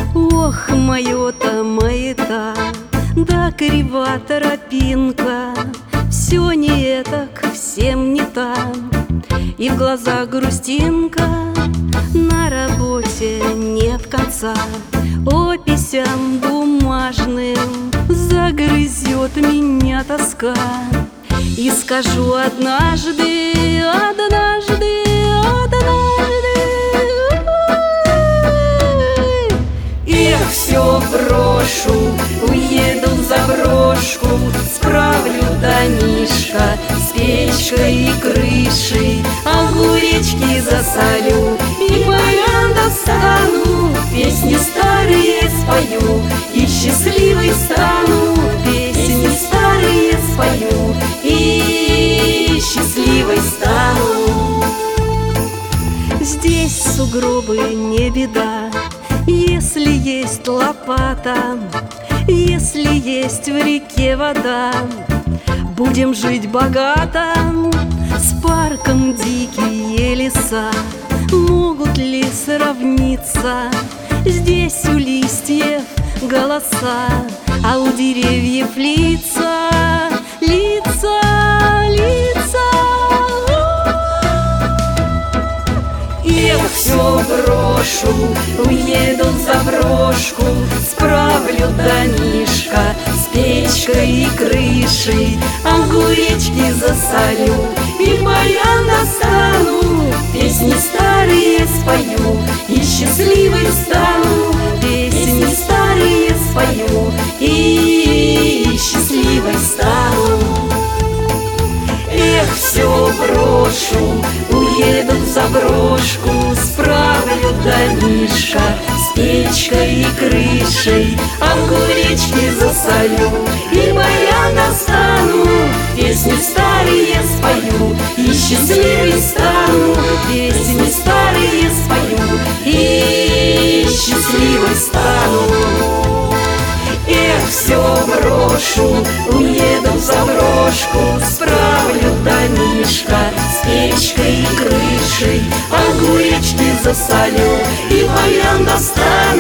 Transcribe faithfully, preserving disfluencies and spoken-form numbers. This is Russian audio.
Ох, мое-то маята, да крива тропинка, все не так, всем не там, и в глазах грустинка, на работе нет конца. Описям бумажным загрызет меня тоска, и скажу однажды, однажды, однажды: эх, все брошу, уеду в заброшку, справлю домишко с печкой и крышей, огуречки засолю и баян достану, песни старые спою и счастливой стану, песни старые спою и счастливой стану. Здесь сугробы не беда, если есть лопата, если есть в реке вода. Будем жить богато, с парком дикие леса могут ли сравниться? Здесь у листьев голоса, а у деревьев лица, лица, лица. Эх, все брошу, уеду в заброшку, справлю домишко с печкой и крышей, огуречки засолю и баян достану, песни старые спою и счастливой стану, песни старые спою и счастливой стану. Эх, все брошу, уеду в заброшку, справлю домишко с печкой и крышей, огуречки засолю и баян достану, песни старые спою и счастливой стану, песни старые спою и счастливой стану. Эх, все брошу, уеду в заброшку, справлю домишко с печкой и крышей, огуречки засолю и баян достану,